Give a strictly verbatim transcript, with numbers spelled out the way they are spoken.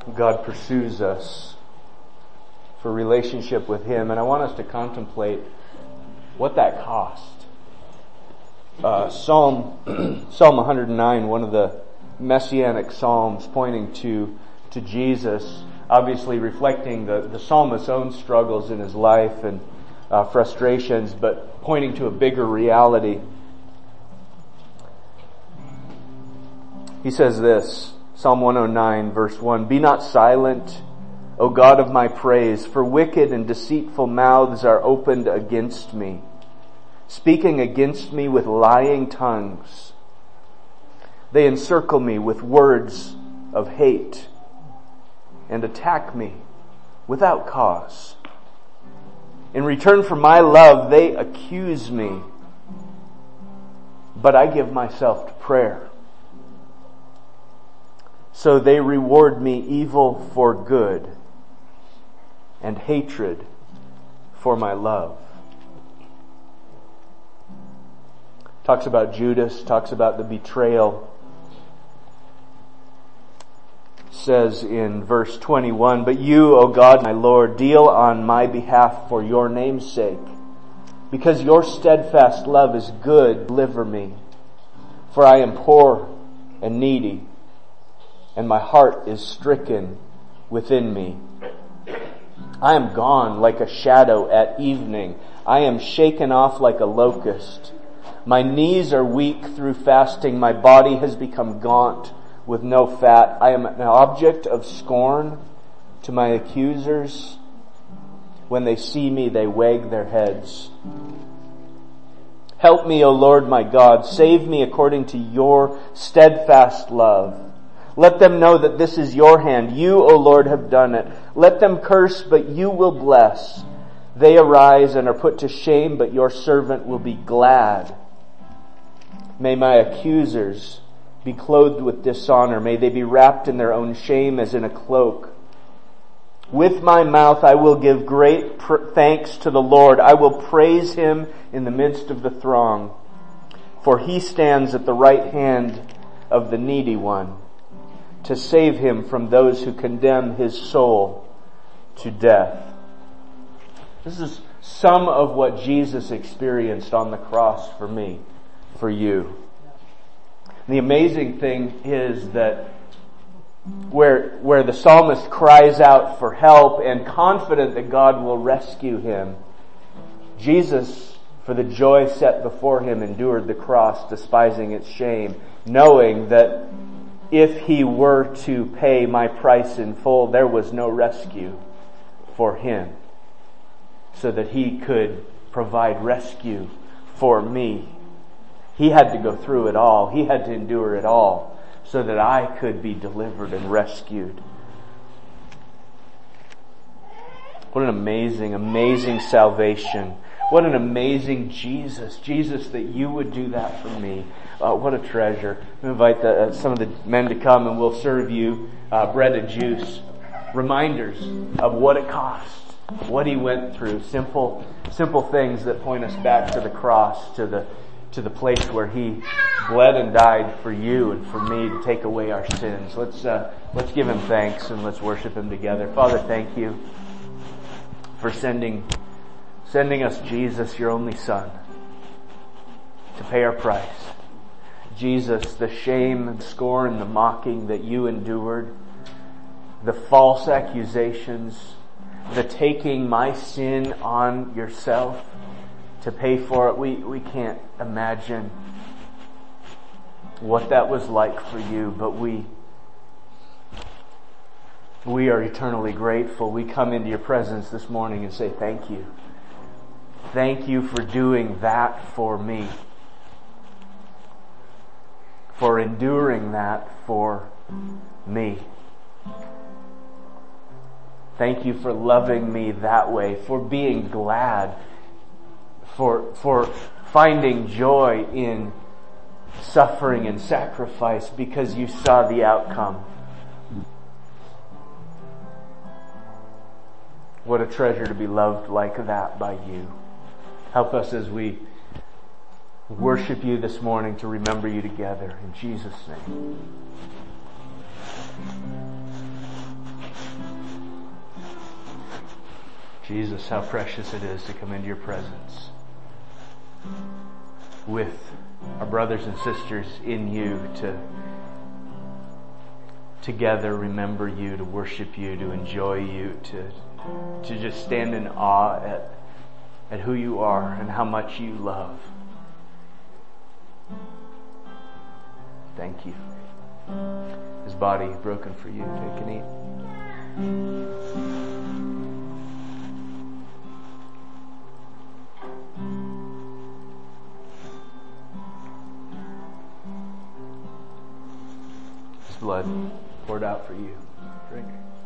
God pursues us for relationship with Him, and I want us to contemplate what that cost. Uh, Psalm Psalm one hundred nine, one of the messianic psalms pointing to to Jesus, obviously reflecting the, the psalmist's own struggles in his life and uh, frustrations, but pointing to a bigger reality. He says this, Psalm one oh nine, verse one, "Be not silent, O God of my praise, for wicked and deceitful mouths are opened against me, speaking against me with lying tongues. They encircle me with words of hate and attack me without cause. In return for my love, they accuse me, but I give myself to prayer. So they reward me evil for good and hatred for my love." Talks about Judas, talks about the betrayal. Says in verse twenty-one, "But you, O God, my Lord, deal on my behalf for your name's sake. Because your steadfast love is good, deliver me. For I am poor and needy, and my heart is stricken within me. I am gone like a shadow at evening. I am shaken off like a locust. My knees are weak through fasting. My body has become gaunt with no fat. I am an object of scorn to my accusers. When they see me, they wag their heads. Help me, O Lord my God. Save me according to your steadfast love. Let them know that this is your hand. You, O Lord, have done it. Let them curse, but you will bless. They arise and are put to shame, but your servant will be glad. May my accusers be clothed with dishonor. May they be wrapped in their own shame as in a cloak. With my mouth I will give great pr- thanks to the Lord. I will praise Him in the midst of the throng. For He stands at the right hand of the needy one, to save him from those who condemn his soul to death." This is some of what Jesus experienced on the cross for me, for you. The amazing thing is that where, where the psalmist cries out for help and confident that God will rescue him, Jesus, for the joy set before him, endured the cross, despising its shame, knowing that if he were to pay my price in full, there was no rescue for him, so that he could provide rescue for me. He had to go through it all. He had to endure it all so that I could be delivered and rescued. What an amazing, amazing salvation. What an amazing Jesus. Jesus, that you would do that for me. Uh, what a treasure. I invite the, uh, some of the men to come and we'll serve you uh, bread and juice. Reminders of what it cost, what He went through. Simple, simple things that point us back to the cross, to the to the place where He bled and died for you and for me to take away our sins. Let's uh, let's give Him thanks and let's worship Him together. Father, thank you for sending sending us Jesus, your only Son, to pay our price. Jesus, the shame and scorn, the mocking that you endured, the false accusations, the taking my sin on yourself to pay for it. We, we can't imagine what that was like for you, but we, we are eternally grateful. We come into your presence this morning and say thank you. Thank you for doing that for me, for enduring that for me. Thank you for loving me that way, for being glad, for, for finding joy in suffering and sacrifice because you saw the outcome. What a treasure to be loved like that by you. Help us as we worship you this morning to remember you together. In Jesus' name. Jesus, how precious it is to come into your presence with our brothers and sisters in you, to together remember you, to worship you, to enjoy you, to to just stand in awe at at who you are and how much you love. Thank you. His body broken for you. Take and eat. His blood poured out for you. Drink.